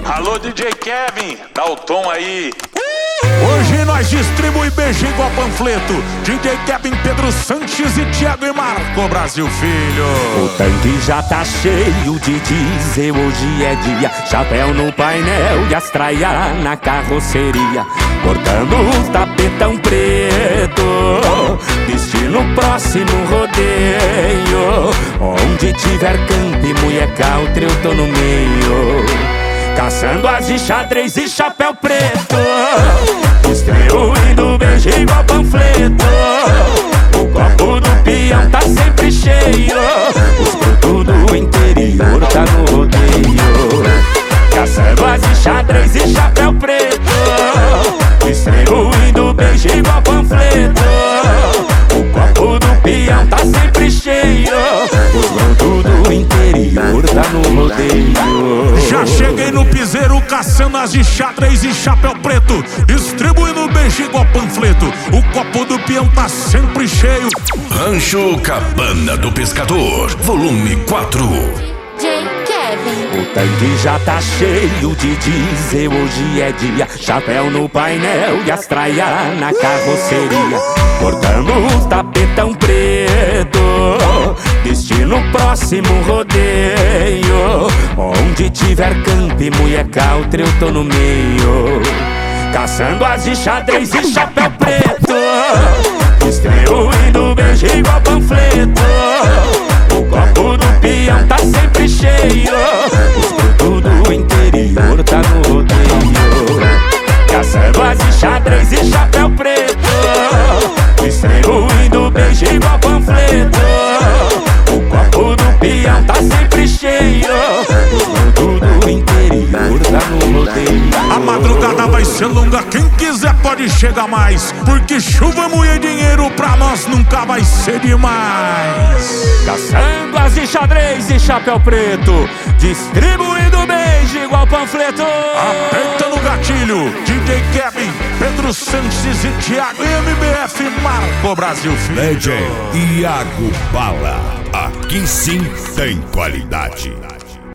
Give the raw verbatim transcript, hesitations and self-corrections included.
Alô, D J Kevin, dá o tom aí. Hoje nós distribui beijo igual panfleto. D J Kevin, Pedro Sanches e Thiago e Marco Brasil Filho. O tanque já tá cheio de diesel, hoje é dia. Chapéu no painel e as traias na carroceria. Cortando o tapetão preto, destino próximo rodeio. Onde tiver campo e mulher country eu tô no meio. Caçando as de xadrez e chapéu preto, distribuindo beijo igual panfleto. O copo do peão tá sempre cheio, os produtos do interior tá no rodeio. Caçando as de xadrez e chapéu preto, distribuindo beijo igual panfleto. O copo do peão tá sempre cheio, os produtos do interior tá no rodeio. Já cheguei no piseiro caçando as de xadrez e chapéu preto, distribuindo beijo igual panfleto. O copo do peão tá sempre cheio. Rancho Cabana do Pescador, volume quatro. O tanque já tá cheio de diesel, hoje é dia. Chapéu no painel e as traias na carroceria. Cortando o tapetão preto, destino próximo rodeio. Onde tiver campo e mulher country eu tô no meio. Caçando as de xadrez e chapéu preto, distribuindo beijo igual panfleto. O copo do peão tá sempre cheio, os produtos do interior tá no rodeio. Caçando as de xadrez e chapéu preto, distribuindo beijo igual panfleto. O copo do peão tá sempre cheio, os produtos do interior tá no rodeio. A madrugada vai ser longa, quem quiser pode chegar mais, porque chuva, mulher e dinheiro pra nós nunca vai ser demais. Caçando as de xadrez e chapéu preto, distribuindo beijo igual panfleto. Aperta no gatilho, D J Kevin, Pedro Sanches e Thiago e M B F Marco Brasil Filho. Legend Iago Bala, aqui sim tem qualidade.